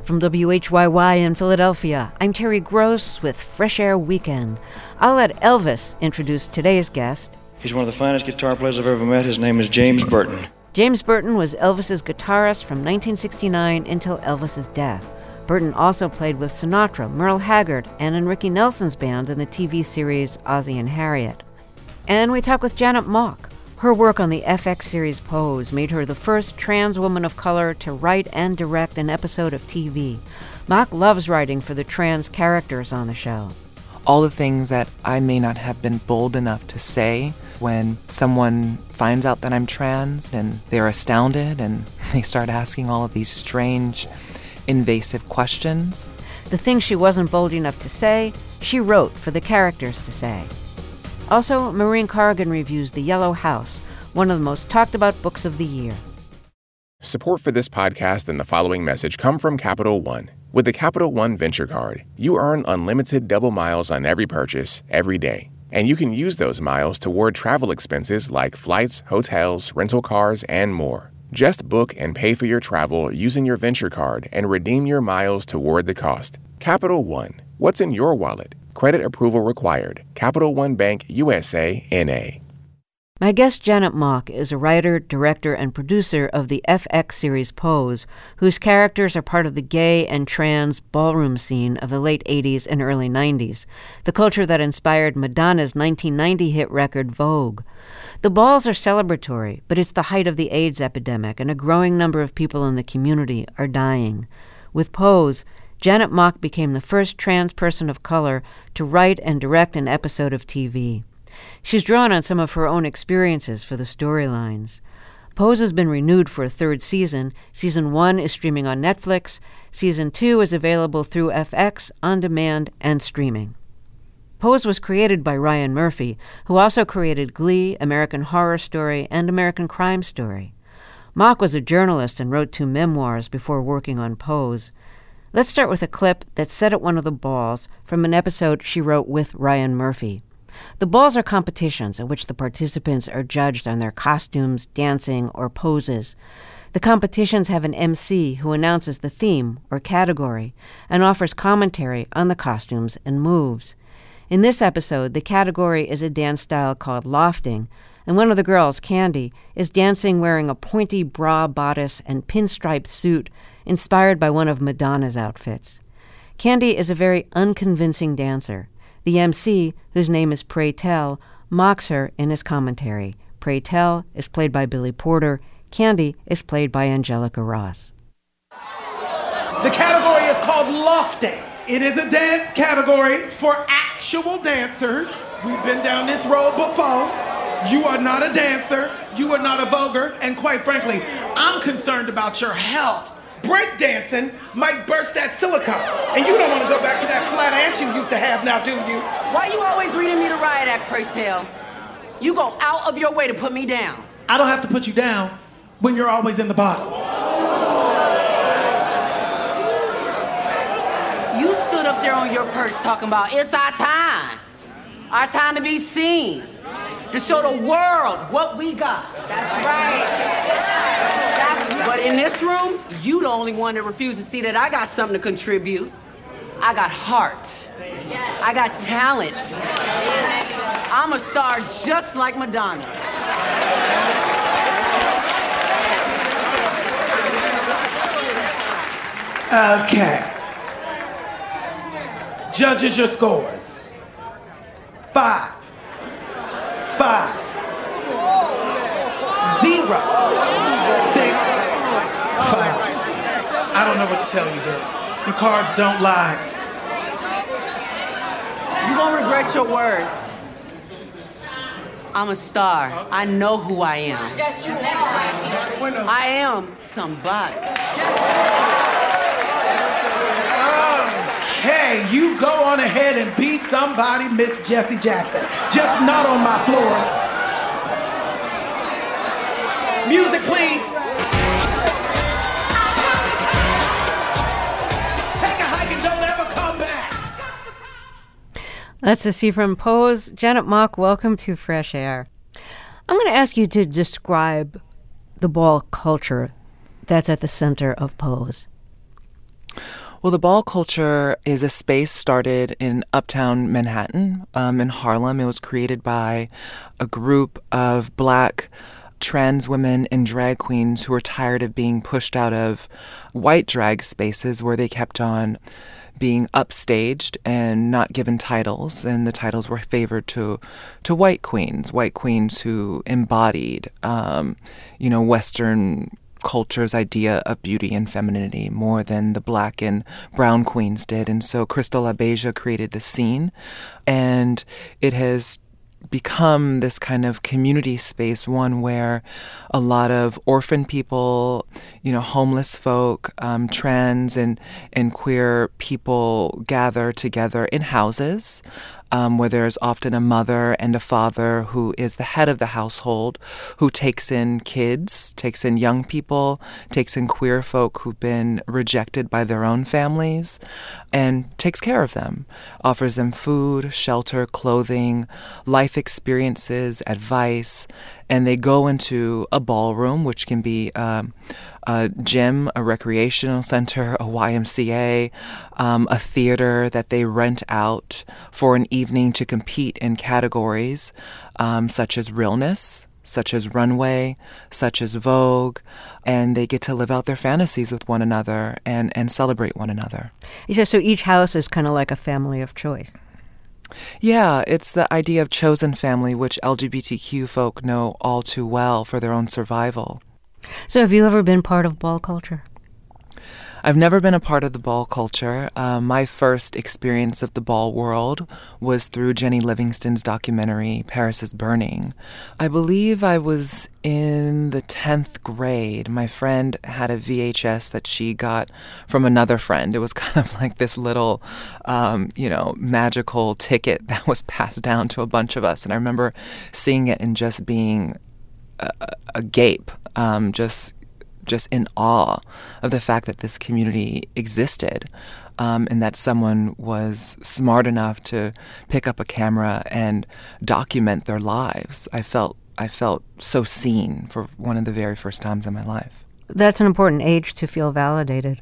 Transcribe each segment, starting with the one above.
From WHYY in Philadelphia, I'm Terry Gross with Fresh Air Weekend. I'll let Elvis introduce today's guest. He's one of the finest guitar players I've ever met. His name is James Burton. James Burton was Elvis's guitarist from 1969 until Elvis's death. Burton also played with Sinatra, Merle Haggard, and in Ricky Nelson's band in the TV series Ozzie and Harriet. And we talk with Janet Mock. Her work on the FX series Pose made her the first trans woman of color to write and direct an episode of TV. Mock loves writing for the trans characters on the show. All the things that I may not have been bold enough to say when someone finds out that I'm trans, and they're astounded and they start asking all of these strange, invasive questions. The things she wasn't bold enough to say, she wrote for the characters to say. Also, Maureen Corrigan reviews The Yellow House, one of the most talked about books of the year. Support for this podcast and the following message come from Capital One. With the Capital One Venture Card, you earn unlimited double miles on every purchase, every day. And you can use those miles toward travel expenses like flights, hotels, rental cars, and more. Just book and pay for your travel using your Venture Card and redeem your miles toward the cost. Capital One. What's in your wallet? Credit approval required. Capital One Bank USA, N.A. My guest Janet Mock is a writer, director, and producer of the FX series Pose, whose characters are part of the gay and trans ballroom scene of the late 80s and early 90s, the culture that inspired Madonna's 1990 hit record Vogue. The balls are celebratory, but it's the height of the AIDS epidemic, and a growing number of people in the community are dying. With Pose, Janet Mock became the first trans person of color to write and direct an episode of TV. She's drawn on some of her own experiences for the storylines. Pose has been renewed for a third season. Season 1 is streaming on Netflix. Season 2 is available through FX, on demand, and streaming. Pose was created by Ryan Murphy, who also created Glee, American Horror Story, and American Crime Story. Mock was a journalist and wrote 2 memoirs before working on Pose. Let's start with a clip that's set at one of the balls from an episode she wrote with Ryan Murphy. The balls are competitions in which the participants are judged on their costumes, dancing, or poses. The competitions have an MC who announces the theme or category and offers commentary on the costumes and moves. In this episode, the category is a dance style called lofting, and one of the girls, Candy, is dancing wearing a pointy bra bodice and pinstripe suit inspired by one of Madonna's outfits. Candy is a very unconvincing dancer. The MC, whose name is Pray Tell, mocks her in his commentary. Pray Tell is played by Billy Porter. Candy is played by Angelica Ross. The category is called lofting. It is a dance category for actual dancers. We've been down this road before. You are not a dancer. You are not a voguer. And quite frankly, I'm concerned about your health. Breakdancing might burst that silicone. And you don't want to go back to that flat ass you used to have now, do you? Why you always reading me the riot act, pray tell? You go out of your way to put me down. I don't have to put you down when you're always in the bottom. You stood up there on your perch talking about it's our time. Our time to be seen. To show the world what we got. That's right. But in this room, you the only one that refused to see that I got something to contribute. I got heart. I got talent. I'm a star just like Madonna. Okay. Judges your scores. 5. 5. 0. 6. 5. I don't know what to tell you, girl. Your cards don't lie. You're gonna regret your words. I'm a star. I know who I am. Yes, you are. I am somebody. Okay, you go on ahead and be somebody, Miss Jessie Jackson. Just not on my floor. Music, please. Take a hike and don't ever come back. That's a see from Pose. Janet Mock, welcome to Fresh Air. I'm going to ask you to describe the ball culture that's at the center of Pose. Well, the ball culture is a space started in uptown Manhattan, in Harlem. It was created by a group of Black trans women and drag queens who were tired of being pushed out of white drag spaces where they kept on being upstaged and not given titles, and the titles were favored to white queens who embodied, Western culture's idea of beauty and femininity more than the Black and brown queens did. And so Crystal LaBeija created the scene, and it has become this kind of community space, one where a lot of orphan people, homeless folk, trans and queer people gather together in houses, where there's often a mother and a father who is the head of the household, who takes in kids, takes in young people, takes in queer folk who've been rejected by their own families, and takes care of them, offers them food, shelter, clothing, life experiences, advice, and they go into a ballroom, which can be a gym, a recreational center, a YMCA, a theater that they rent out for an evening to compete in categories such as realness, such as runway, such as Vogue, and they get to live out their fantasies with one another and celebrate one another. So each house is kind of like a family of choice. Yeah, it's the idea of chosen family, which LGBTQ folk know all too well for their own survival. So have you ever been part of ball culture? I've never been a part of the ball culture. My first experience of the ball world was through Jenny Livingston's documentary, Paris is Burning. I believe I was in the 10th grade. My friend had a VHS that she got from another friend. It was kind of like this little, magical ticket that was passed down to a bunch of us. And I remember seeing it and just being agape, just in awe of the fact that this community existed, and that someone was smart enough to pick up a camera and document their lives. I felt so seen for one of the very first times in my life. That's an important age to feel validated.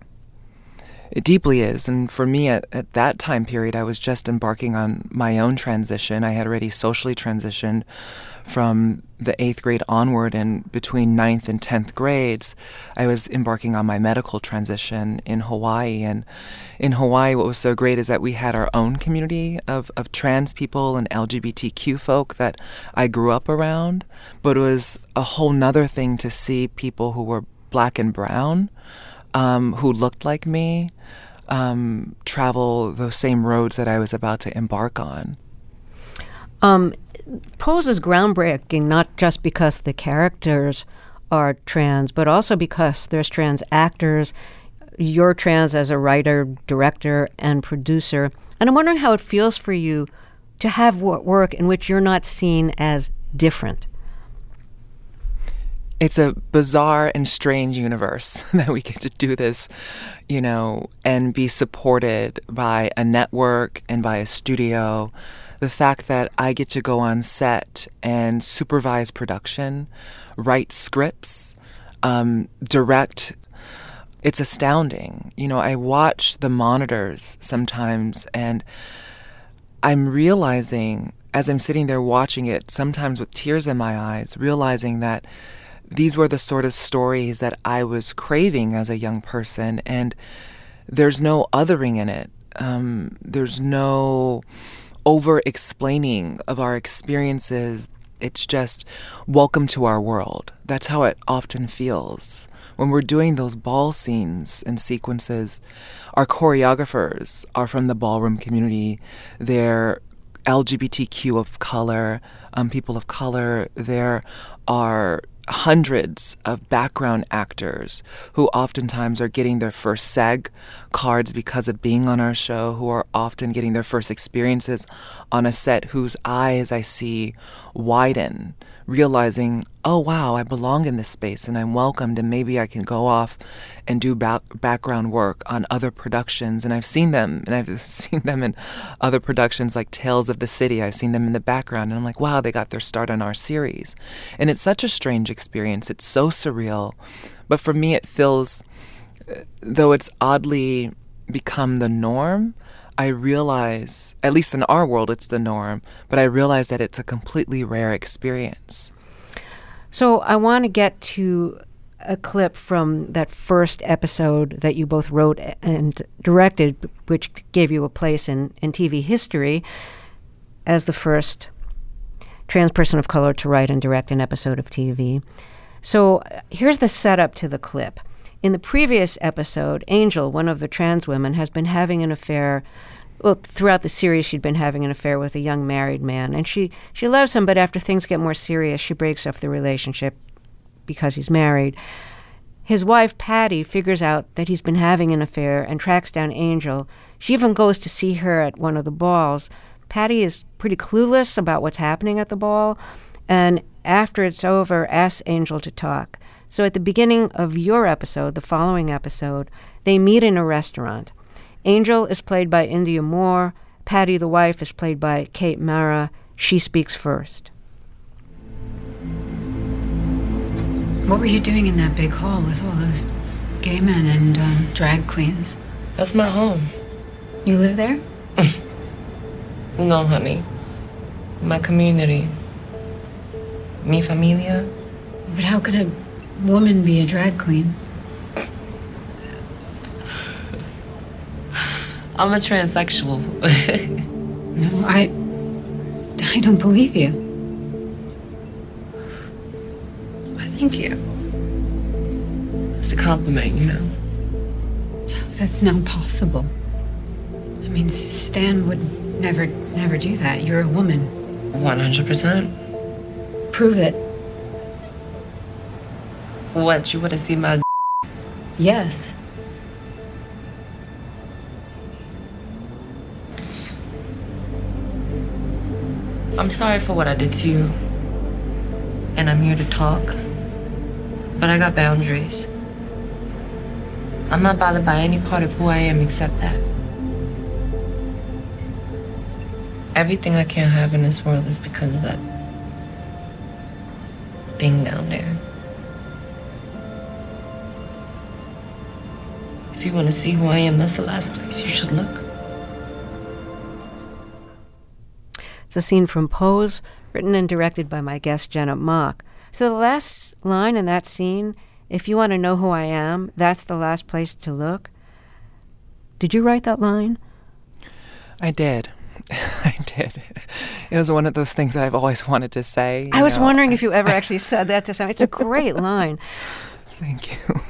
It deeply is. And for me, at that time period, I was just embarking on my own transition. I had already socially transitioned from the 8th grade onward, and between 9th and 10th grades, I was embarking on my medical transition in Hawaii. And in Hawaii, what was so great is that we had our own community of trans people and LGBTQ folk that I grew up around. But it was a whole nother thing to see people who were Black and brown, who looked like me, travel those same roads that I was about to embark on. Pose is groundbreaking, not just because the characters are trans, but also because there's trans actors. You're trans as a writer, director, and producer. And I'm wondering how it feels for you to have work in which you're not seen as different. It's a bizarre and strange universe that we get to do this, and be supported by a network and by a studio. The fact that I get to go on set and supervise production, write scripts, direct, it's astounding. I watch the monitors sometimes, and I'm realizing, as I'm sitting there watching it, sometimes with tears in my eyes, realizing that these were the sort of stories that I was craving as a young person, and there's no othering in it. There's no over-explaining of our experiences. It's just, welcome to our world. That's how it often feels. When we're doing those ball scenes and sequences, our choreographers are from the ballroom community. They're LGBTQ of color, people of color. There are hundreds of background actors who oftentimes are getting their first SAG cards because of being on our show, who are often getting their first experiences on a set, whose eyes I see widen, realizing, oh wow, I belong in this space and I'm welcomed, and maybe I can go off and do background work on other productions. And I've seen them in other productions like Tales of the City. I've seen them in the background, and I'm like, wow, they got their start on our series. And it's such a strange experience. It's so surreal. But for me, it feels, though it's oddly become the norm, I realize, at least in our world, it's the norm, but I realize that it's a completely rare experience. So I want to get to a clip from that first episode that you both wrote and directed, which gave you a place in TV history as the first trans person of color to write and direct an episode of TV. So here's the setup to the clip. In the previous episode, Angel, one of the trans women, has been having an affair. Well, throughout the series, she'd been having an affair with a young married man. And she loves him, but after things get more serious, she breaks off the relationship because he's married. His wife, Patty, figures out that he's been having an affair and tracks down Angel. She even goes to see her at one of the balls. Patty is pretty clueless about what's happening at the ball, and after it's over, asks Angel to talk. So at the beginning of your episode, the following episode, they meet in a restaurant. Angel is played by India Moore. Patty, the wife, is played by Kate Mara. She speaks first. What were you doing in that big hall with all those gay men and drag queens? That's my home. You live there? No, honey. My community. Mi familia. But how could a woman be a drag queen? I'm a transsexual. No, I don't believe you. Thank you. It's a compliment, you know. No, that's not possible. I mean, Stan would never do that. You're a woman. 100%. Prove it. What, you want to see my Yes. I'm sorry for what I did to you. And I'm here to talk. But I got boundaries. I'm not bothered by any part of who I am except that. Everything I can't have in this world is because of that thing down there. If you want to see who I am, that's the last place you should look. It's a scene from Pose, written and directed by my guest, Janet Mock. So the last line in that scene, if you want to know who I am, that's the last place to look. Did you write that line? I did. I did. It was one of those things that I've always wanted to say. I was wondering if you ever actually said that to someone. It's a great line. Thank you.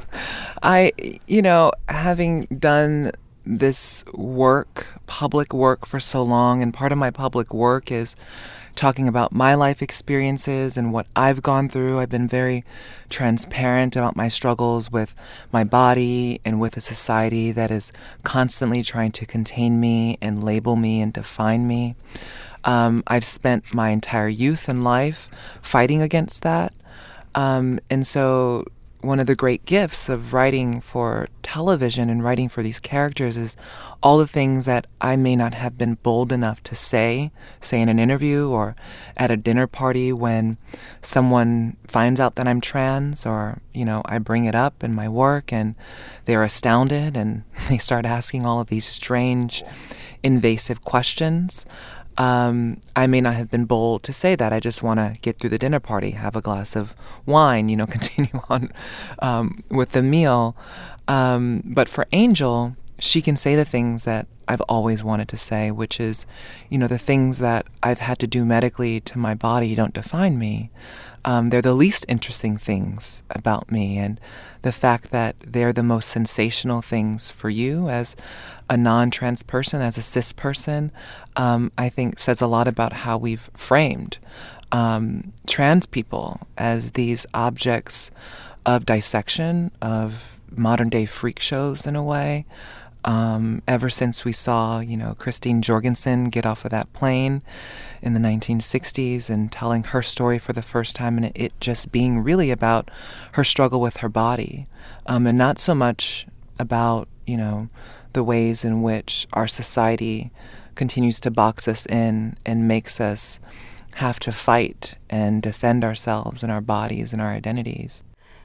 Having done this work, public work for so long, and part of my public work is talking about my life experiences and what I've gone through. I've been very transparent about my struggles with my body and with a society that is constantly trying to contain me and label me and define me. I've spent my entire youth and life fighting against that. And so one of the great gifts of writing for television and writing for these characters is all the things that I may not have been bold enough to say in an interview or at a dinner party when someone finds out that I'm trans, or, I bring it up in my work and they're astounded and they start asking all of these strange, invasive questions. I may not have been bold to say that. I just want to get through the dinner party, have a glass of wine, continue on with the meal. But for Angel, she can say the things that I've always wanted to say, which is, the things that I've had to do medically to my body don't define me. They're the least interesting things about me, and the fact that they're the most sensational things for you as a non-trans person, as a cis person, I think says a lot about how we've framed trans people as these objects of dissection, of modern-day freak shows in a way. Ever since we saw, Christine Jorgensen get off of that plane in the 1960s and telling her story for the first time, and it just being really about her struggle with her body, and not so much about, the ways in which our society continues to box us in and makes us have to fight and defend ourselves and our bodies and our identities.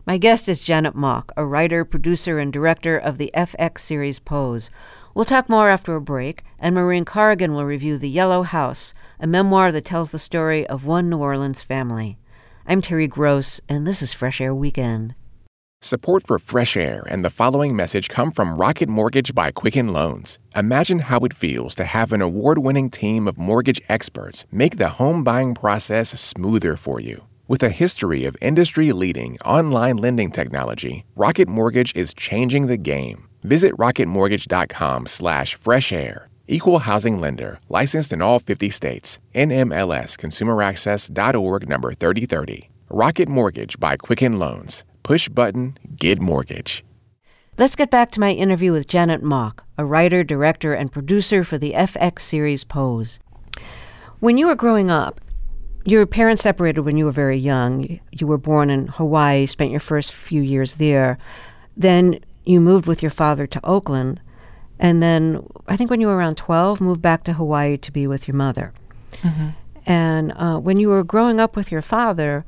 My guest is Janet Mock, a writer, producer, and director of the FX series Pose. We'll talk more after a break, and Maureen Corrigan will review The Yellow House, a memoir that tells the story of one New Orleans family. I'm Terry Gross, and this is Fresh Air Weekend. Support for Fresh Air and the following message come from Rocket Mortgage by Quicken Loans. Imagine how it feels to have an award-winning team of mortgage experts make the home buying process smoother for you. With a history of industry-leading online lending technology, Rocket Mortgage is changing the game. Visit rocketmortgage.com/freshair. Equal housing lender, licensed in all 50 states. NMLS ConsumerAccess.org number 3030. Rocket Mortgage by Quicken Loans. Push button, get mortgage. Let's get back to my interview with Janet Mock, a writer, director, and producer for the FX series Pose. When you were growing up, your parents separated when you were very young. You were born in Hawaii, spent your first few years there. Then you moved with your father to Oakland. And then, I think when you were around 12, moved back to Hawaii to be with your mother. Mm-hmm. And when you were growing up with your father,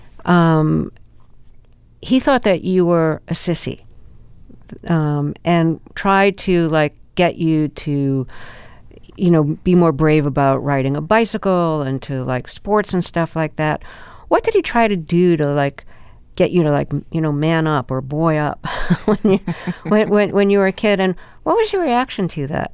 he thought that you were a sissy, and tried to, get you to, be more brave about riding a bicycle and to sports and stuff like that. What did he try to do to get you to man up or boy up when you were a kid? And what was your reaction to that?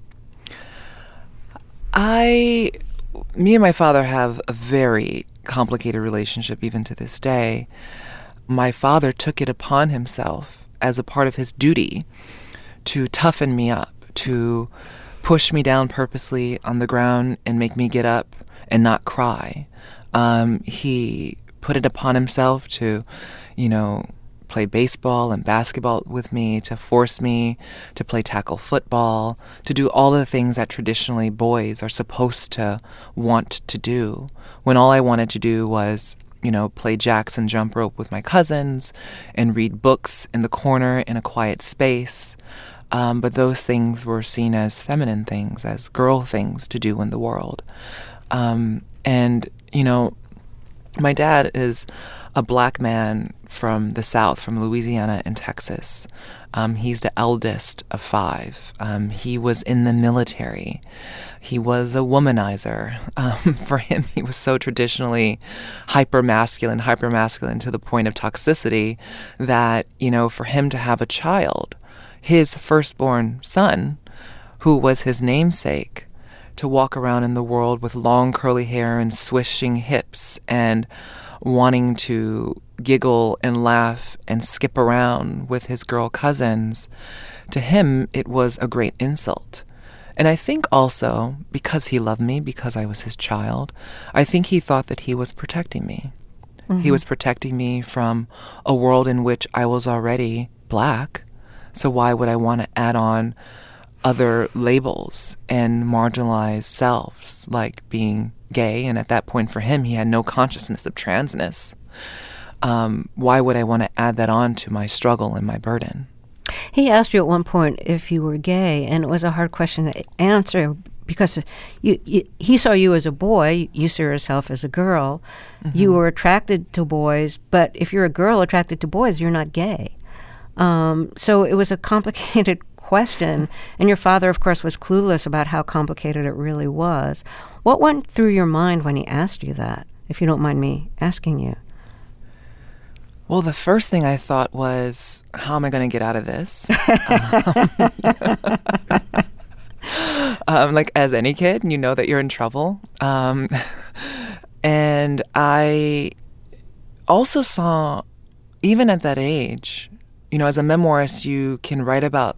Me and my father have a very complicated relationship even to this day. My father took it upon himself as a part of his duty to toughen me up, to push me down purposely on the ground and make me get up and not cry. He put it upon himself to, play baseball and basketball with me, to force me to play tackle football, to do all the things that traditionally boys are supposed to want to do, when all I wanted to do was, play jacks and jump rope with my cousins and read books in the corner in a quiet space. But those things were seen as feminine things, as girl things to do in the world. My dad is a black man from the South, from Louisiana and Texas. He's the eldest of 5. He was in the military. He was a womanizer. For him, he was so traditionally hyper-masculine to the point of toxicity that, for him to have a child, his firstborn son, who was his namesake, to walk around in the world with long curly hair and swishing hips and wanting to giggle and laugh and skip around with his girl cousins, to him it was a great insult. And I think also, because he loved me, because I was his child, I think he thought that he was protecting me. Mm-hmm. He was protecting me from a world in which I was already black, so why would I want to add on other labels and marginalized selves, like being gay? And at that point for him, he had no consciousness of transness. Why would I want to add that on to my struggle and my burden? He asked you at one point if you were gay, and it was a hard question to answer because he saw you as a boy, you saw yourself as a girl. Mm-hmm. You were attracted to boys, but if you're a girl attracted to boys, you're not gay. So it was a complicated question, and your father, of course, was clueless about how complicated it really was. What went through your mind when he asked you that, if you don't mind me asking you? Well, the first thing I thought was, how am I going to get out of this? As any kid, you know that you're in trouble. And I also saw, even at that age, as a memoirist, you can write about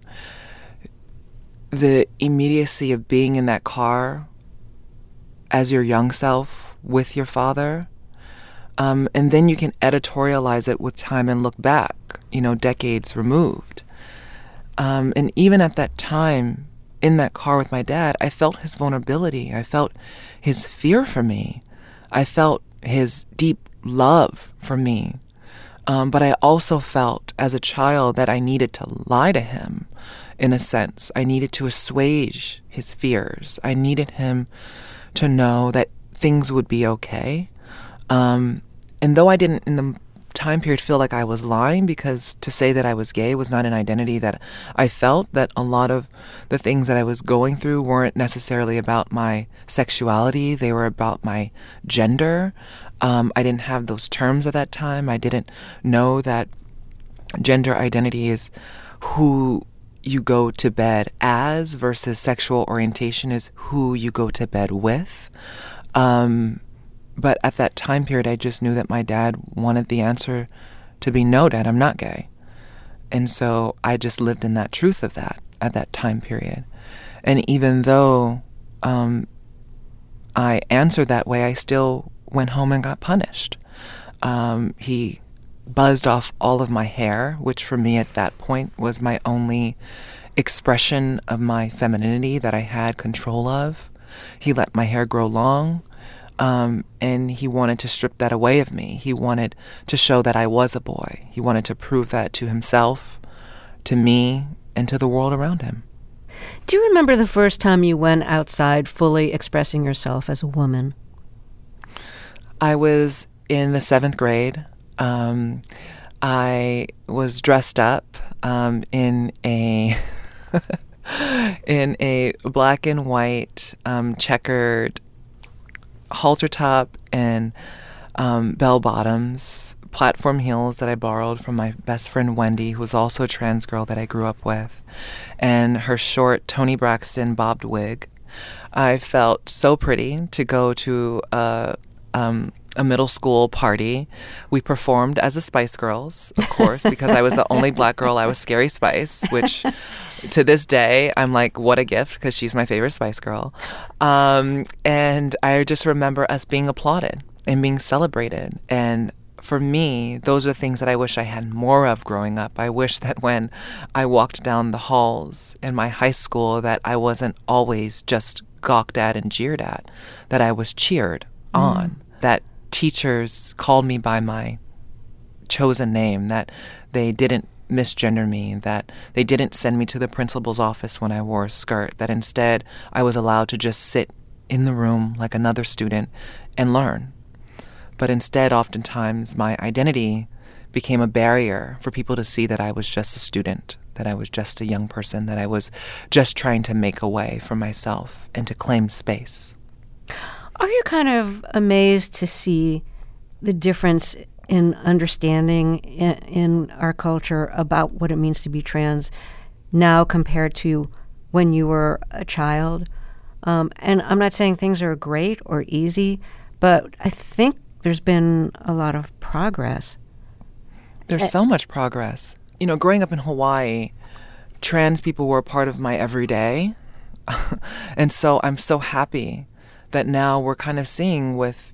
the immediacy of being in that car as your young self with your father. And then you can editorialize it with time and look back, decades removed. And even at that time, in that car with my dad, I felt his vulnerability. I felt his fear for me. I felt his deep love for me. But I also felt as a child that I needed to lie to him, in a sense. I needed to assuage his fears. I needed him to know that things would be okay. And though I didn't in the time period feel like I was lying, because to say that I was gay was not an identity that I felt, that a lot of the things that I was going through weren't necessarily about my sexuality. They were about my gender. I didn't have those terms at that time. I didn't know that gender identity is who you go to bed as versus sexual orientation is who you go to bed with. But at that time period, I just knew that my dad wanted the answer to be, no, Dad, I'm not gay. And so I just lived in that truth of that at that time period. And even though I answered that way, I still went home and got punished. He buzzed off all of my hair, which for me at that point was my only expression of my femininity that I had control of. He let my hair grow long. And he wanted to strip that away of me. He wanted to show that I was a boy. He wanted to prove that to himself, to me, and to the world around him. Do you remember the first time you went outside fully expressing yourself as a woman? I was in the 7th grade. I was dressed up in a in a black and white checkered halter top and bell bottoms, platform heels that I borrowed from my best friend Wendy, who was also a trans girl that I grew up with, and her short Toni Braxton bobbed wig. I felt so pretty to go to a middle school party. We performed as the Spice Girls, of course, because I was the only black girl. I was Scary Spice, which to this day, I'm like, what a gift, because she's my favorite Spice Girl. And I just remember us being applauded and being celebrated. And for me, those are things that I wish I had more of growing up. I wish that when I walked down the halls in my high school, that I wasn't always just gawked at and jeered at, that I was cheered on, that teachers called me by my chosen name, that they didn't misgender me, that they didn't send me to the principal's office when I wore a skirt, that instead I was allowed to just sit in the room like another student and learn. But instead, oftentimes, my identity became a barrier for people to see that I was just a student, that I was just a young person, that I was just trying to make a way for myself and to claim space. Are you kind of amazed to see the difference in understanding in our culture about what it means to be trans now compared to when you were a child? And I'm not saying things are great or easy, but I think there's been a lot of progress. There's so much progress. You know, growing up in Hawaii, trans people were a part of my everyday. And so I'm so happy that now we're kind of seeing with,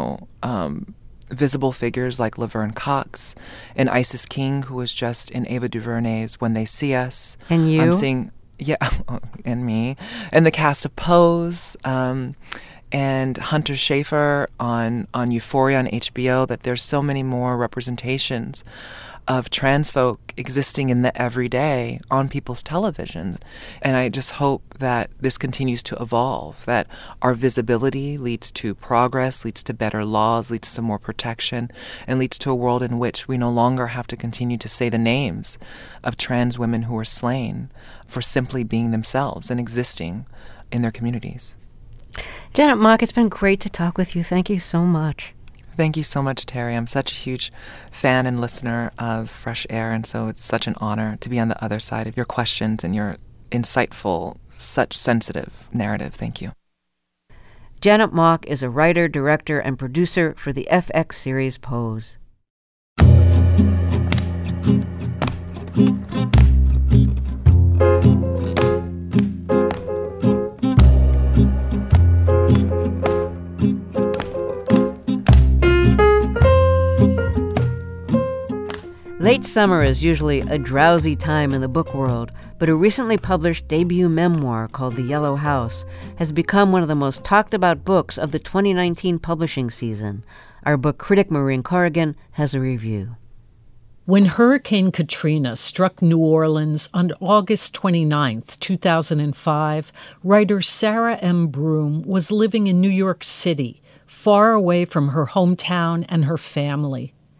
visible figures like Laverne Cox and Isis King, who was just in Ava DuVernay's When They See Us. And you? I'm seeing, and me. And the cast of Pose, and Hunter Schafer on Euphoria on HBO, that there's so many more representations of trans folk existing in the everyday on people's televisions. And I just hope that this continues to evolve, that our visibility leads to progress, leads to better laws, leads to more protection, and leads to a world in which we no longer have to continue to say the names of trans women who were slain for simply being themselves and existing in their communities. Janet Mock, it's been great to talk with you. Thank you so much. Thank you so much, Terry. I'm such a huge fan and listener of Fresh Air, and so it's such an honor to be on the other side of your questions and your insightful, such sensitive narrative. Thank you. Janet Mock is a writer, director, and producer for the FX series Pose. Late summer is usually a drowsy time in the book world, but a recently published debut memoir called The Yellow House has become one of the most talked about books of the 2019 publishing season. Our book critic Maureen Corrigan has a review. When Hurricane Katrina struck New Orleans on August 29, 2005, writer Sarah M. Broom was living in New York City, far away from her hometown and her family.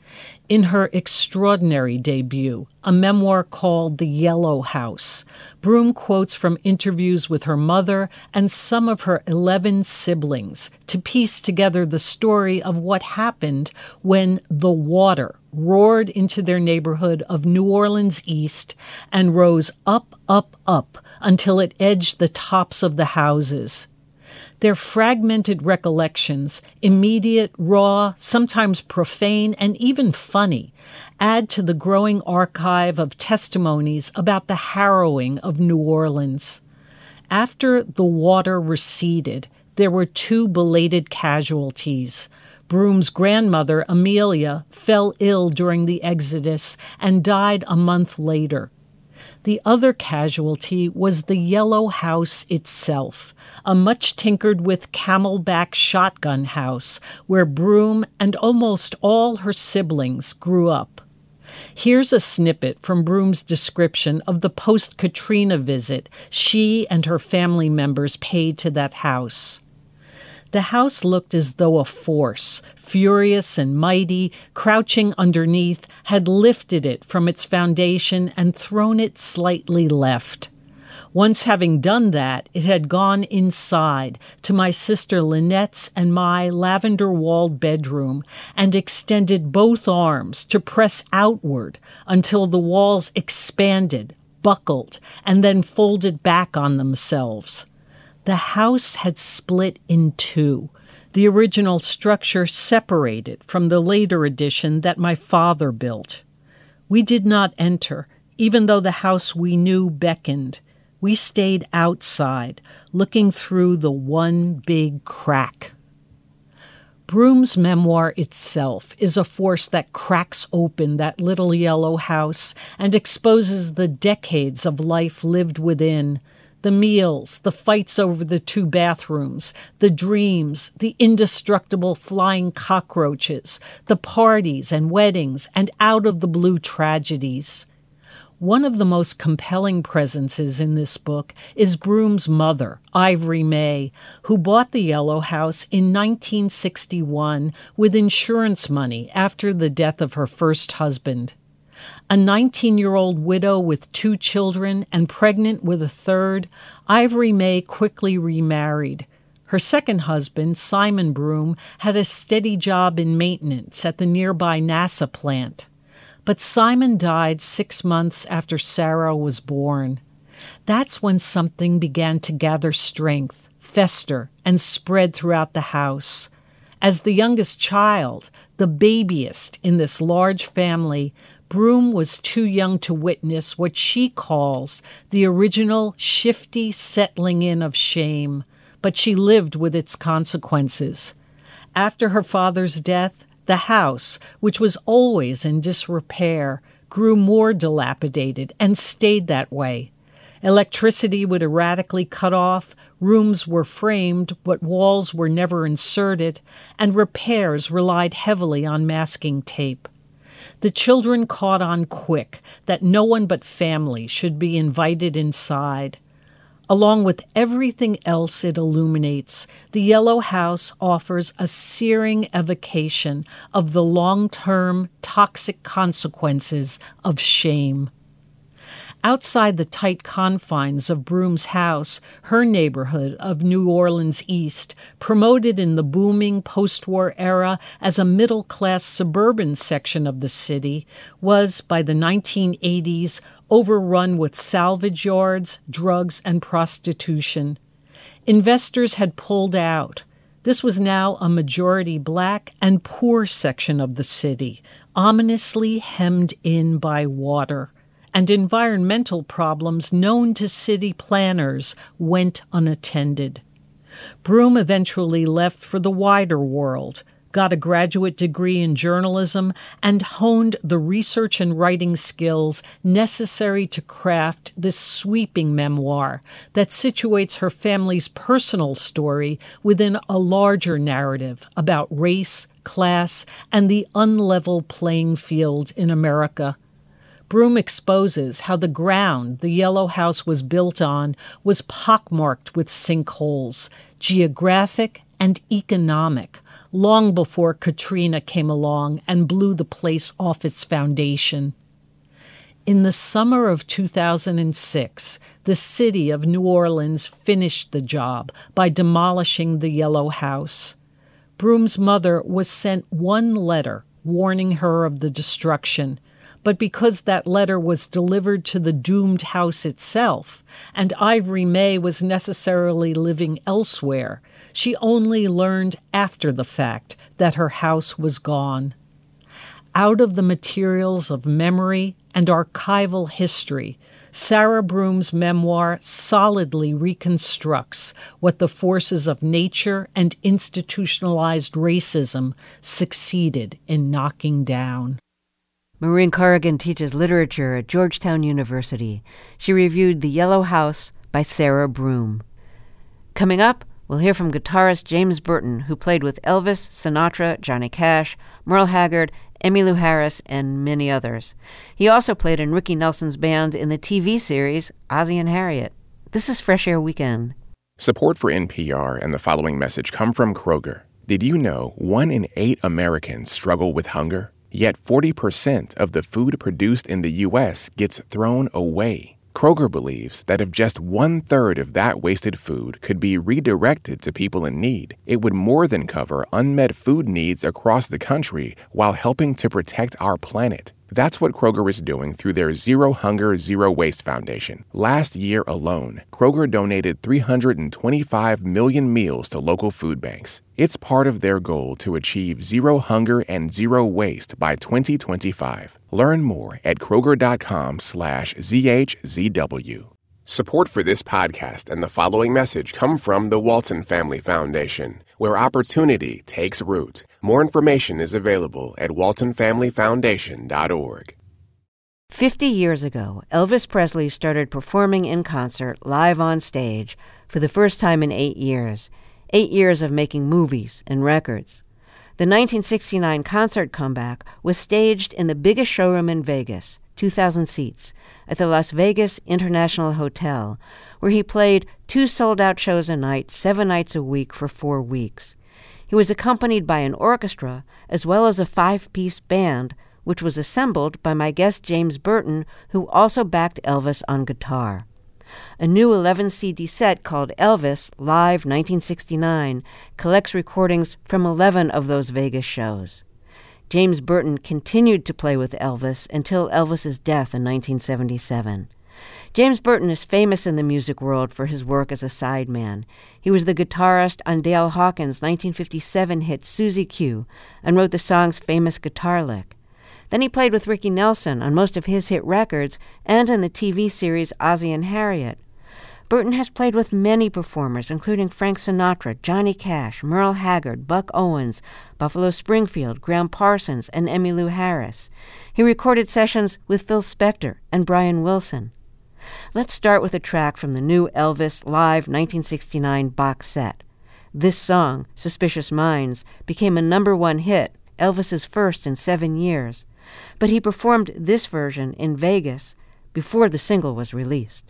In her extraordinary debut, a memoir called The Yellow House, Broom quotes from interviews with her mother and some of her 11 siblings to piece together the story of what happened when the water roared into their neighborhood of New Orleans East and rose up, up, up until it edged the tops of the houses. Their fragmented recollections, immediate, raw, sometimes profane, and even funny, add to the growing archive of testimonies about the harrowing of New Orleans. After the water receded, there were 2 belated casualties. Broom's grandmother, Amelia, fell ill during the exodus and died a month later. The other casualty was the Yellow House itself, a much-tinkered-with camelback shotgun house where Broom and almost all her siblings grew up. Here's a snippet from Broom's description of the post-Katrina visit she and her family members paid to that house. The house looked as though a force, furious and mighty, crouching underneath, had lifted it from its foundation and thrown it slightly left. Once having done that, it had gone inside to my sister Lynette's and my lavender-walled bedroom and extended both arms to press outward until the walls expanded, buckled, and then folded back on themselves. The house had split in 2. The original structure separated from the later addition that my father built. We did not enter, even though the house we knew beckoned. We stayed outside, looking through the one big crack. Broom's memoir itself is a force that cracks open that little yellow house and exposes the decades of life lived within. The meals, the fights over the 2 bathrooms, the dreams, the indestructible flying cockroaches, the parties and weddings, and out-of-the-blue tragedies. One of the most compelling presences in this book is Broom's mother, Ivory May, who bought the Yellow House in 1961 with insurance money after the death of her first husband. A 19-year-old widow with 2 children and pregnant with a 3rd, Ivory May quickly remarried. Her second husband, Simon Broom, had a steady job in maintenance at the nearby NASA plant. But Simon died 6 months after Sarah was born. That's when something began to gather strength, fester, and spread throughout the house. As the youngest child, the babiest in this large family, Broom was too young to witness what she calls the original shifty settling in of shame, but she lived with its consequences. After her father's death, the house, which was always in disrepair, grew more dilapidated and stayed that way. Electricity would erratically cut off, rooms were framed but walls were never inserted, and repairs relied heavily on masking tape. The children caught on quick that no one but family should be invited inside. Along with everything else it illuminates, the Yellow House offers a searing evocation of the long-term toxic consequences of shame. Outside the tight confines of Broom's house, her neighborhood of New Orleans East, promoted in the booming post-war era as a middle-class suburban section of the city, was, by the 1980s, overrun with salvage yards, drugs, and prostitution. Investors had pulled out. This was now a majority black and poor section of the city, ominously hemmed in by water. And environmental problems known to city planners went unattended. Broom eventually left for the wider world, got a graduate degree in journalism, and honed the research and writing skills necessary to craft this sweeping memoir that situates her family's personal story within a larger narrative about race, class, and the unlevel playing field in America. Broom exposes how the ground the Yellow House was built on was pockmarked with sinkholes, geographic and economic, long before Katrina came along and blew the place off its foundation. In the summer of 2006, the city of New Orleans finished the job by demolishing the Yellow House. Broom's mother was sent one letter warning her of the destruction, but because that letter was delivered to the doomed house itself, and Ivory May was necessarily living elsewhere, she only learned after the fact that her house was gone. Out of the materials of memory and archival history, Sarah Broom's memoir solidly reconstructs what the forces of nature and institutionalized racism succeeded in knocking down. Maureen Corrigan teaches literature at Georgetown University. She reviewed The Yellow House by Sarah Broom. Coming up, we'll hear from guitarist James Burton, who played with Elvis, Sinatra, Johnny Cash, Merle Haggard, Emmylou Harris, and many others. He also played in Ricky Nelson's band in the TV series Ozzie and Harriet. This is Fresh Air Weekend. Support for NPR and the following message come from Kroger. Did you know 1 in 8 Americans struggle with hunger? Yet 40% of the food produced in the U.S. gets thrown away. Kroger believes that if just 1/3 of that wasted food could be redirected to people in need, it would more than cover unmet food needs across the country while helping to protect our planet. That's what Kroger is doing through their Zero Hunger, Zero Waste Foundation. Last year alone, Kroger donated 325 million meals to local food banks. It's part of their goal to achieve zero hunger and zero waste by 2025. Learn more at Kroger.com/ZHZW. Support for this podcast and the following message come from the Walton Family Foundation, where opportunity takes root. More information is available at waltonfamilyfoundation.org. 50 years ago, Elvis Presley started performing in concert live on stage for the first time in 8 years. 8 years of making movies and records. The 1969 concert comeback was staged in the biggest showroom in Vegas, 2,000 seats, at the Las Vegas International Hotel, where he played 2 sold-out shows a night, 7 nights a week for 4 weeks. He was accompanied by an orchestra as well as a 5-piece band, which was assembled by my guest James Burton, who also backed Elvis on guitar. A new 11-CD set called Elvis Live 1969 collects recordings from 11 of those Vegas shows. James Burton continued to play with Elvis until Elvis's death in 1977. James Burton is famous in the music world for his work as a sideman. He was the guitarist on Dale Hawkins' 1957 hit Susie Q and wrote the song's famous guitar lick. Then he played with Ricky Nelson on most of his hit records and in the TV series Ozzie and Harriet. Burton has played with many performers, including Frank Sinatra, Johnny Cash, Merle Haggard, Buck Owens, Buffalo Springfield, Graham Parsons, and Emmylou Harris. He recorded sessions with Phil Spector and Brian Wilson. Let's start with a track from the new Elvis Live 1969 box set. This song, Suspicious Minds, became a #1 hit, Elvis's first in 7 years. But he performed this version in Vegas before the single was released.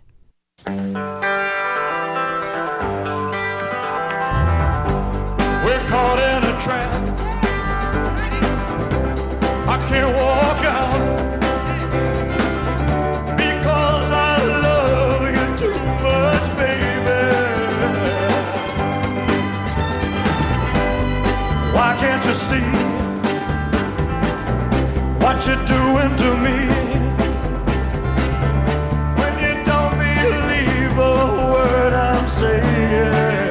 We're caught in a trap. I can't walk out because I love you too much, baby. Why can't you see what you're doing to me? When you don't believe a word I'm saying.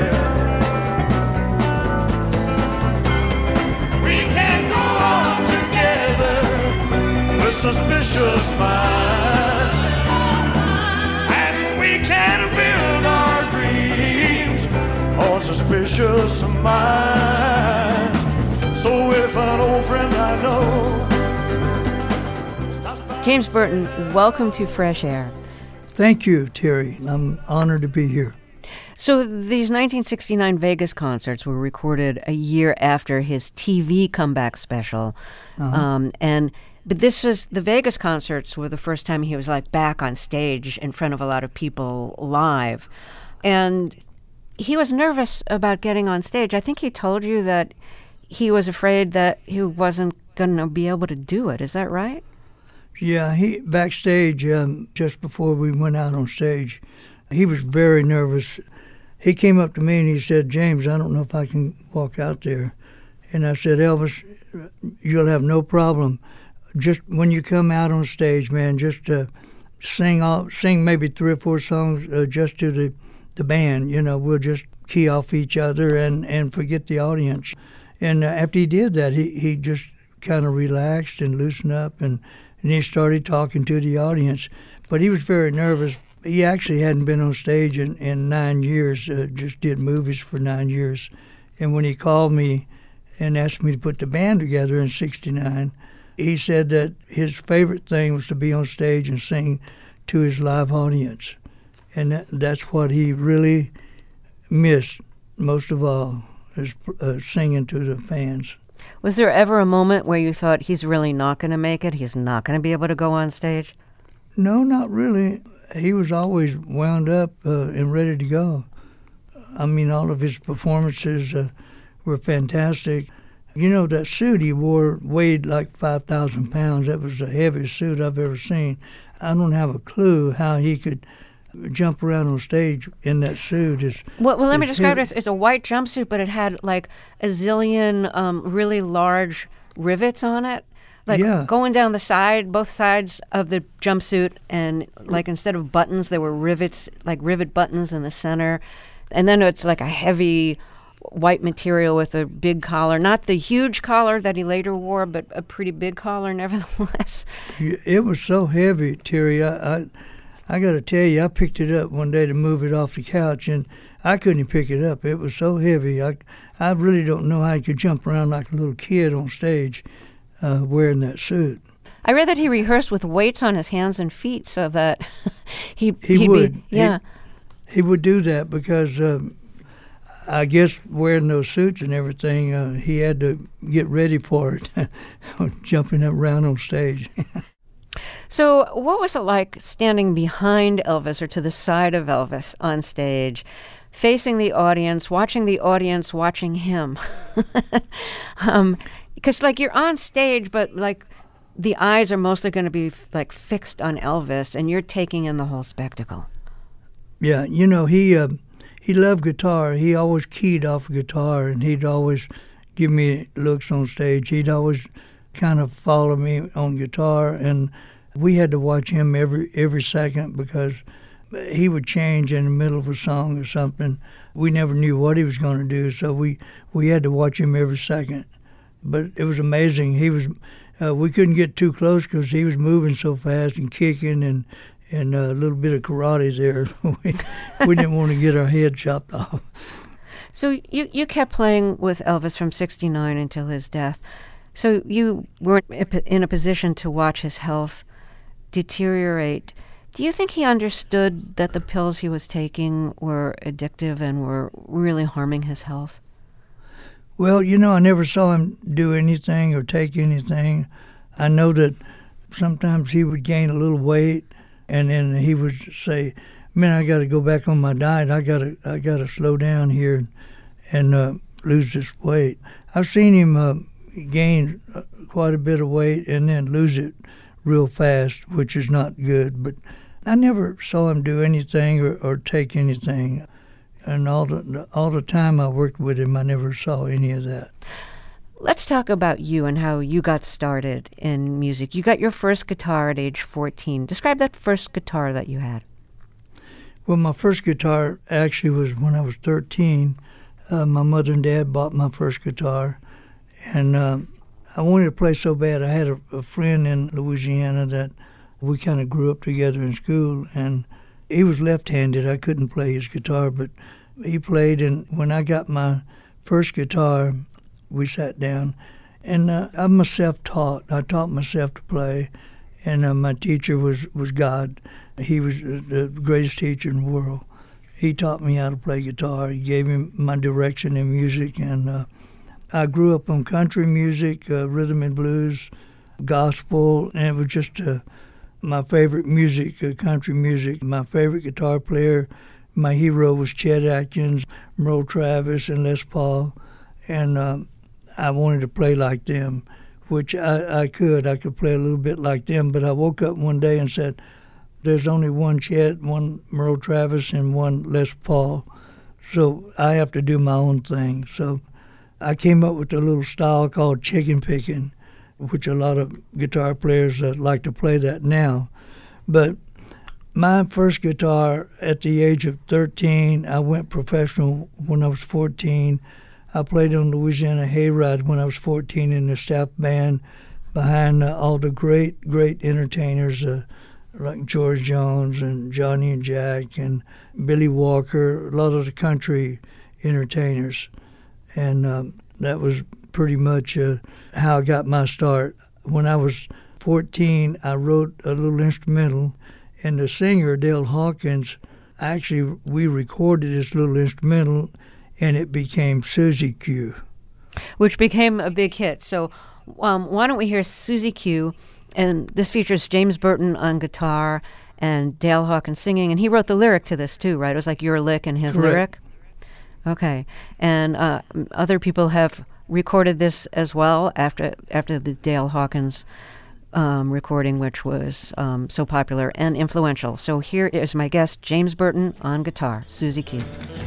We can go on together with suspicious minds, and we can build our dreams on suspicious minds. So if an old friend I know. James Burton, welcome to Fresh Air. Thank you, Terry. I'm honored to be here. So these 1969 Vegas concerts were recorded a year after his TV comeback special. But this was, the Vegas concerts were the first time he was like back on stage in front of a lot of people live. And he was nervous about getting on stage. I think he told you that he was afraid that he wasn't going to be able to do it. Is that right? Yeah, he backstage, just before we went out on stage, he was very nervous. He came up to me and he said, "James, I don't know if I can walk out there." And I said, "Elvis, you'll have no problem. Just when you come out on stage, man, just sing maybe 3 or 4 songs just to the band. You know, we'll just key off each other and forget the audience." And after he did that, he just kind of relaxed and loosened up, and he started talking to the audience. But he was very nervous. He actually hadn't been on stage in 9 years, just did movies for 9 years. And when he called me and asked me to put the band together in '69, he said that his favorite thing was to be on stage and sing to his live audience. And that's what he really missed most of all, is singing to the fans. Was there ever a moment where you thought he's really not going to make it? He's not going to be able to go on stage? No, not really. He was always wound up and ready to go. I mean, all of his performances were fantastic. You know, that suit he wore weighed like 5,000 pounds. That was the heaviest suit I've ever seen. I don't have a clue how he could jump around on stage in that suit. Well, let me describe it. It's a white jumpsuit, but it had like a zillion really large rivets on it. Like going down the side, both sides of the jumpsuit, and like instead of buttons, there were rivets, like rivet buttons in the center. And then it's like a heavy white material with a big collar. Not the huge collar that he later wore, but a pretty big collar nevertheless. It was so heavy, Terry. I got to tell you, I picked it up one day to move it off the couch, and I couldn't pick it up. It was so heavy. I really don't know how he could jump around like a little kid on stage wearing that suit. I read that he rehearsed with weights on his hands and feet so that he would. Yeah. He would do that because I guess wearing those suits and everything, he had to get ready for it, jumping around on stage. So what was it like standing behind Elvis or to the side of Elvis on stage, facing the audience, watching the audience watching him? Because, like, you're on stage, but, like, the eyes are mostly going to be, like, fixed on Elvis, and you're taking in the whole spectacle. Yeah, you know, he loved guitar. He always keyed off guitar, and he'd always give me looks on stage. He'd always kind of follow me on guitar, and we had to watch him every second because he would change in the middle of a song or something. We never knew what he was going to do, so we had to watch him every second. But it was amazing. He was we couldn't get too close because he was moving so fast and kicking and a little bit of karate there. We didn't want to get our head chopped off. So you kept playing with Elvis from '69 until his death. So you weren't in a position to watch his health deteriorate. Do you think he understood that the pills he was taking were addictive and were really harming his health? Well, you know, I never saw him do anything or take anything. I know that sometimes he would gain a little weight, and then he would say, "Man, I got to go back on my diet. I gotta slow down here and lose this weight." I've seen him gain quite a bit of weight and then lose it real fast, which is not good. But I never saw him do anything or take anything. And all the time I worked with him, I never saw any of that. Let's talk about you and how you got started in music. You got your first guitar at age 14. Describe that first guitar that you had. Well, my first guitar actually was when I was 13. My mother and dad bought my first guitar, and I wanted to play so bad. I had a friend in Louisiana that we kind of grew up together in school, and he was left-handed. I couldn't play his guitar, but he played, and when I got my first guitar, we sat down, and I'm self-taught. I taught myself to play, and my teacher was God. He was the greatest teacher in the world. He taught me how to play guitar. He gave me my direction in music, and I grew up on country music, rhythm and blues, gospel, and it was just my favorite music, country music. My favorite guitar player, my hero was Chet Atkins, Merle Travis, and Les Paul. And I wanted to play like them, which I could. I could play a little bit like them, but I woke up one day and said, there's only one Chet, one Merle Travis, and one Les Paul. So I have to do my own thing. So I came up with a little style called chicken picking, which a lot of guitar players like to play that now. But my first guitar at the age of 13, I went professional when I was 14. I played on Louisiana Hayride when I was 14 in the staff band behind all the great entertainers like George Jones and Johnny and Jack and Billy Walker, a lot of the country entertainers. And that was pretty much how I got my start. When I was 14, I wrote a little instrumental, and the singer, Dale Hawkins, actually, we recorded this little instrumental, and it became Susie Q. Which became a big hit. So why don't we hear Susie Q? And this features James Burton on guitar and Dale Hawkins singing. And he wrote the lyric to this too, right? It was like your lick and his Correct. lyric? Okay. And other people have recorded this as well after the Dale Hawkins recording, which was so popular and influential. So here is my guest, James Burton on guitar, Susie Q.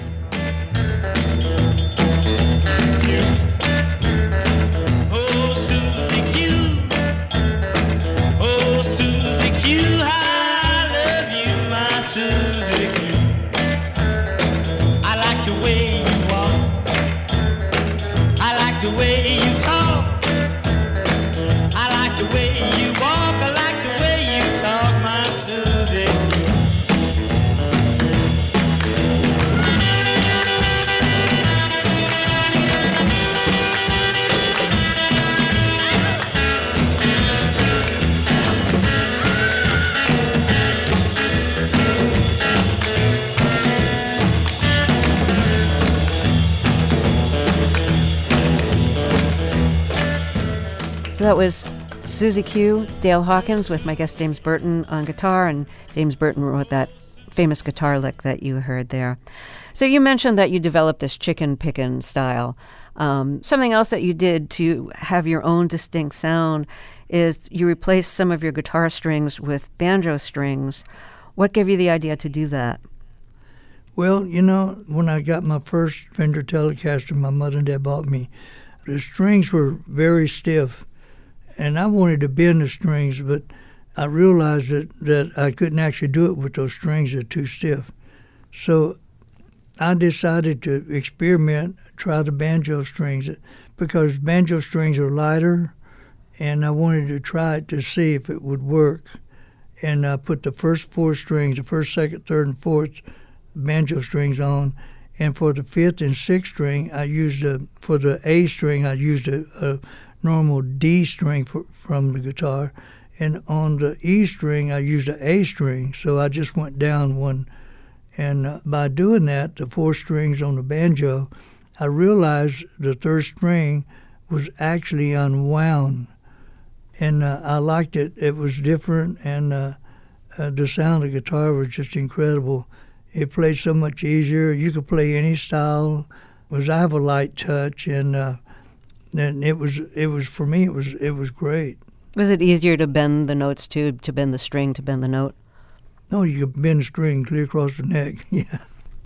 So that was Susie Q, Dale Hawkins, with my guest James Burton on guitar, and James Burton wrote that famous guitar lick that you heard there. So you mentioned that you developed this chicken pickin' style. Something else that you did to have your own distinct sound is you replaced some of your guitar strings with banjo strings. What gave you the idea to do that? Well, you know, when I got my first Fender Telecaster my mother and dad bought me, the strings were very stiff. And I wanted to bend the strings, but I realized that I couldn't actually do it with those strings. They're too stiff. So I decided to experiment, try the banjo strings, because banjo strings are lighter, and I wanted to try it to see if it would work. And I put the first four strings, the first, second, third, and fourth banjo strings on. And for the fifth and sixth string, for the A string, I used a normal D string from the guitar, and on the E string I used an A string, so I just went down one. And by doing that, the four strings on the banjo, I realized the third string was actually unwound, and I liked it. It was different, and the sound of the guitar was just incredible. It played so much easier. You could play any style, because I have a light touch, and it was for me. It was great. Was it easier to bend the notes to bend the string, to bend the note? No, you could bend the string clear across the neck. Yeah.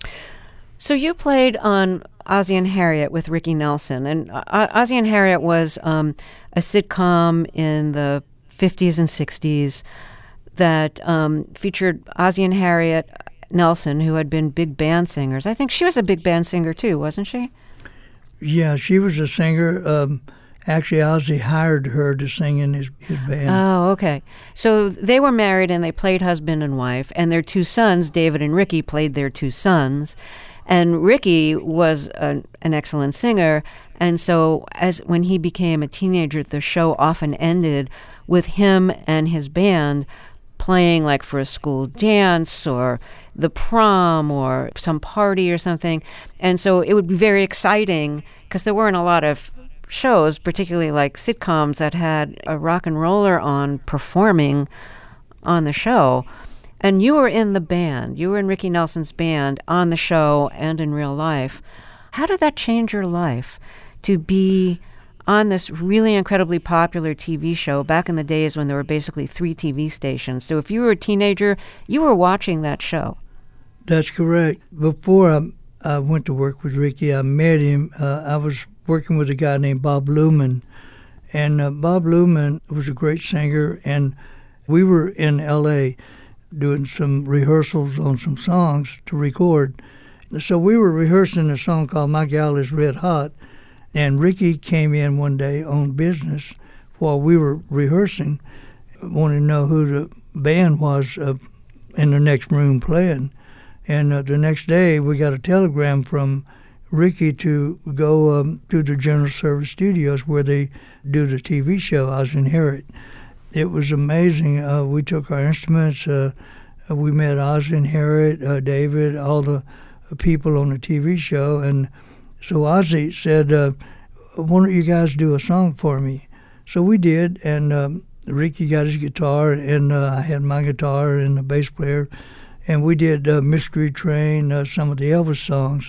So you played on Ozzie and Harriet with Ricky Nelson, and Ozzie and Harriet was a sitcom in the 50s and 60s that featured Ozzie and Harriet Nelson, who had been big band singers. I think she was a big band singer too, wasn't she? Yeah, she was a singer. Actually, Ozzie hired her to sing in his band. Oh, okay. So they were married and they played husband and wife, and their two sons, David and Ricky, played their two sons. And Ricky was an excellent singer, and so when he became a teenager, the show often ended with him and his band playing like for a school dance or the prom or some party or something. And so it would be very exciting because there weren't a lot of shows, particularly like sitcoms, that had a rock and roller on performing on the show. And you were in the band. You were in Ricky Nelson's band on the show and in real life. How did that change your life to be on this really incredibly popular TV show back in the days when there were basically 3 TV stations. So if you were a teenager, you were watching that show. That's correct. Before I went to work with Ricky, I met him. I was working with a guy named Bob Luman. And Bob Luman was a great singer, and we were in L.A. doing some rehearsals on some songs to record. So we were rehearsing a song called My Gal is Red Hot, and Ricky came in one day on business while we were rehearsing, wanted to know who the band was in the next room playing. And the next day we got a telegram from Ricky to go to the General Service Studios where they do the TV show, Ozzie and Harriet. It was amazing. We took our instruments. We met Ozzie and Harriet, David, all the people on the TV show. And so Ozzie said, why don't you guys do a song for me? So we did, and Ricky got his guitar, and I had my guitar and the bass player, and we did Mystery Train, some of the Elvis songs.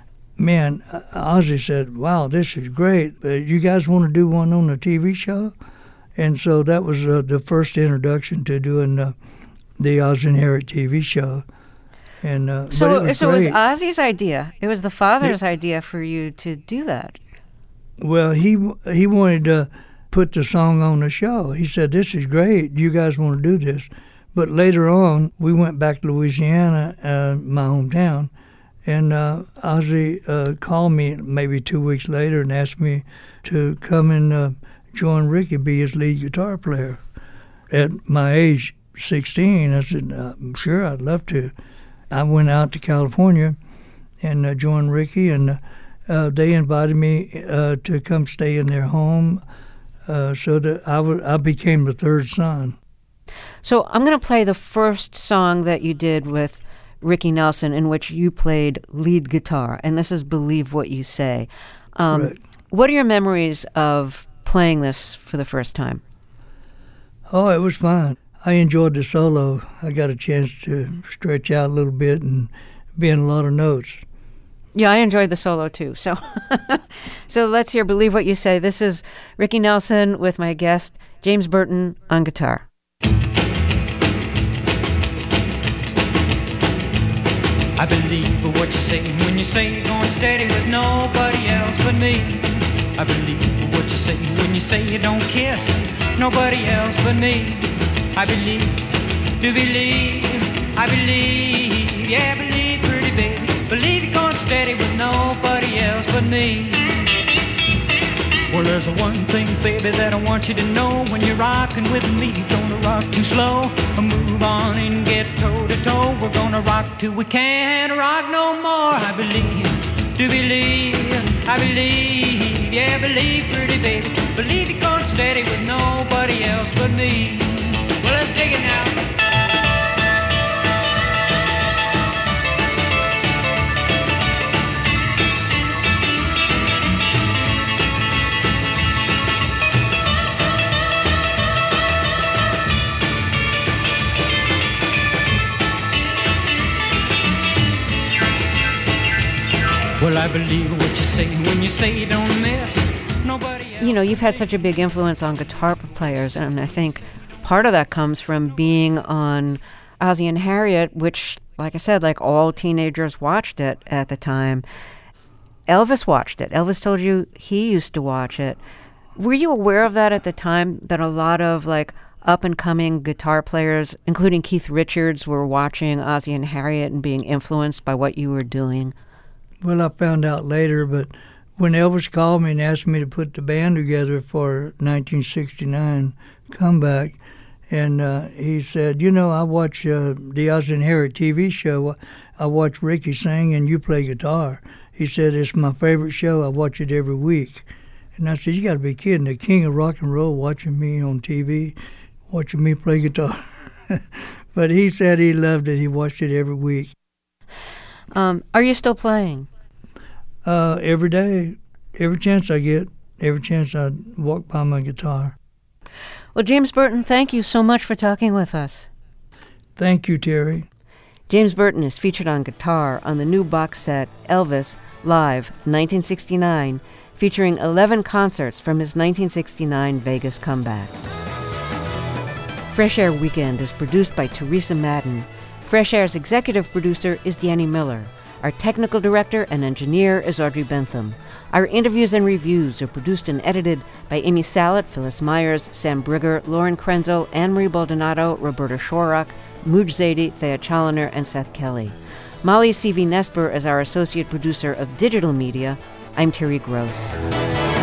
Man, Ozzie said, wow, this is great. You guys want to do one on the TV show? And so that was the first introduction to doing the Ozzie and Harriet TV show. And so it was Ozzie's idea. It was the father's idea for you to do that. Well, he wanted to put the song on the show. He said, this is great. You guys want to do this. But later on, we went back to Louisiana, my hometown, and Ozzie called me maybe 2 weeks later and asked me to come and join Ricky, be his lead guitar player. At my age, 16, I said, I'm sure I'd love to. I went out to California and joined Ricky, and they invited me to come stay in their home, so that I became the third son. So I'm going to play the first song that you did with Ricky Nelson in which you played lead guitar, and this is Believe What You Say. Right. What are your memories of playing this for the first time? Oh, it was fun. I enjoyed the solo. I got a chance to stretch out a little bit and be in a lot of notes. Yeah, I enjoyed the solo too. So so let's hear Believe What You Say. This is Ricky Nelson with my guest, James Burton, on guitar. I believe what you say when you say you're going steady with nobody else but me. I believe what you say when you say you don't kiss nobody else but me. I believe, I believe, yeah, believe, pretty baby. Believe you're going steady with nobody else but me. Well, there's one thing, baby, that I want you to know. When you're rocking with me, don't rock too slow. Move on and get toe to toe. We're gonna rock till we can't rock no more. I believe, I believe, yeah, believe, pretty baby. Believe you're going steady with nobody else but me. Well, let's dig it now. Well, I believe what you say when you say you don't miss nobody else. You know, you've had such a big influence on guitar players, and I think part of that comes from being on Ozzie and Harriet, which, like I said, like all teenagers watched it at the time. Elvis watched it. Elvis told you he used to watch it. Were you aware of that at the time, that a lot of like up-and-coming guitar players, including Keith Richards, were watching Ozzie and Harriet and being influenced by what you were doing? Well, I found out later, but when Elvis called me and asked me to put the band together for 1969 comeback, and he said, you know, I watch the Ozzie and Harriet TV show. I watch Ricky sing and you play guitar. He said, it's my favorite show. I watch it every week. And I said, you got to be kidding. The king of rock and roll watching me on TV, watching me play guitar. But he said he loved it. He watched it every week. Are you still playing? Every day, every chance I get, every chance I walk by my guitar. Well, James Burton, thank you so much for talking with us. Thank you, Terry. James Burton is featured on guitar on the new box set Elvis Live 1969, featuring 11 concerts from his 1969 Vegas comeback. Fresh Air Weekend is produced by Teresa Madden. Fresh Air's executive producer is Danny Miller. Our technical director and engineer is Audrey Bentham. Our interviews and reviews are produced and edited by Amy Salet, Phyllis Myers, Sam Brigger, Lauren Krenzel, Anne-Marie Baldonado, Roberta Shorrock, Mooj Zadie, Thea Challoner, and Seth Kelly. Molly C.V. Nesper is our associate producer of digital media. I'm Terry Gross.